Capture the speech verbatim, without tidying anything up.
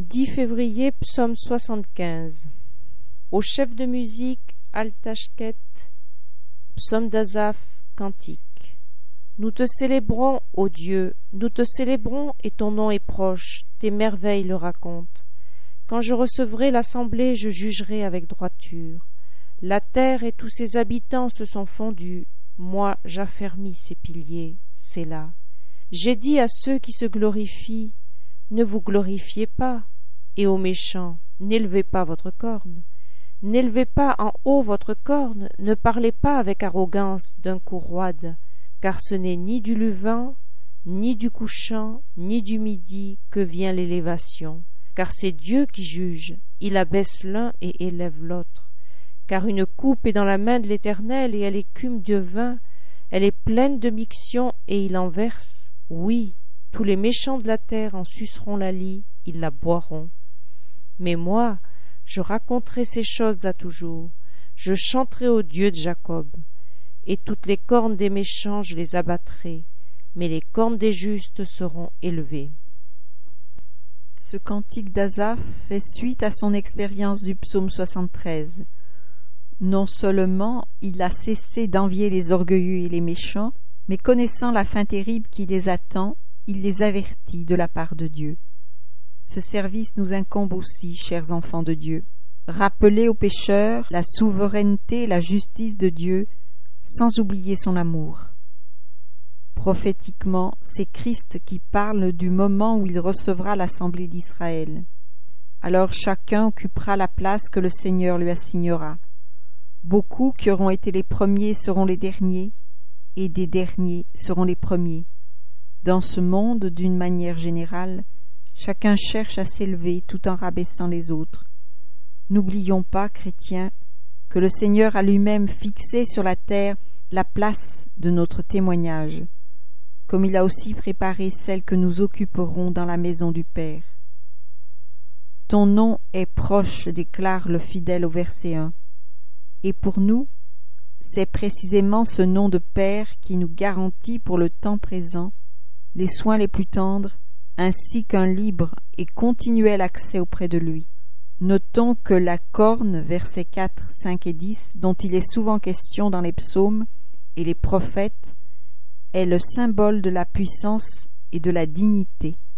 dix février, psaume soixante-quinze. Au chef de musique, Altashket, psaume d'Asaph, cantique. Nous te célébrons, ô Dieu, nous te célébrons et ton nom est proche, tes merveilles le racontent. Quand je recevrai l'assemblée, je jugerai avec droiture. La terre et tous ses habitants se sont fondus, moi j'affermis ses piliers, c'est là. J'ai dit à ceux qui se glorifient, ne vous glorifiez pas, et aux méchants, n'élevez pas votre corne. N'élevez pas en haut votre corne, ne parlez pas avec arrogance d'un coup roide, car ce n'est ni du levant, ni du couchant, ni du midi que vient l'élévation, car c'est Dieu qui juge, il abaisse l'un et élève l'autre. Car une coupe est dans la main de l'Éternel et elle écume de vin, elle est pleine de miction et il en verse. Oui, tous les méchants de la terre en suceront la lie, ils la boiront. Mais moi, je raconterai ces choses à toujours, je chanterai au Dieu de Jacob, et toutes les cornes des méchants je les abattrai, mais les cornes des justes seront élevées. Ce cantique d'Asaph fait suite à son expérience du psaume soixante-treize. Non seulement il a cessé d'envier les orgueilleux et les méchants, mais connaissant la fin terrible qui les attend, il les avertit de la part de Dieu. Ce service nous incombe aussi, chers enfants de Dieu. Rappelez aux pécheurs la souveraineté et la justice de Dieu, sans oublier son amour. Prophétiquement, c'est Christ qui parle du moment où il recevra l'assemblée d'Israël. Alors chacun occupera la place que le Seigneur lui assignera. Beaucoup qui auront été les premiers seront les derniers, et des derniers seront les premiers. Dans ce monde, d'une manière générale, chacun cherche à s'élever tout en rabaissant les autres. N'oublions pas, chrétiens, que le Seigneur a lui-même fixé sur la terre la place de notre témoignage, comme il a aussi préparé celle que nous occuperons dans la maison du Père. Ton nom est proche, déclare le fidèle au verset un. Et pour nous, c'est précisément ce nom de Père qui nous garantit pour le temps présent les soins les plus tendres, ainsi qu'un libre et continuel accès auprès de lui. Notons que la corne, versets quatre, cinq et dix, dont il est souvent question dans les psaumes et les prophètes, est le symbole de la puissance et de la dignité.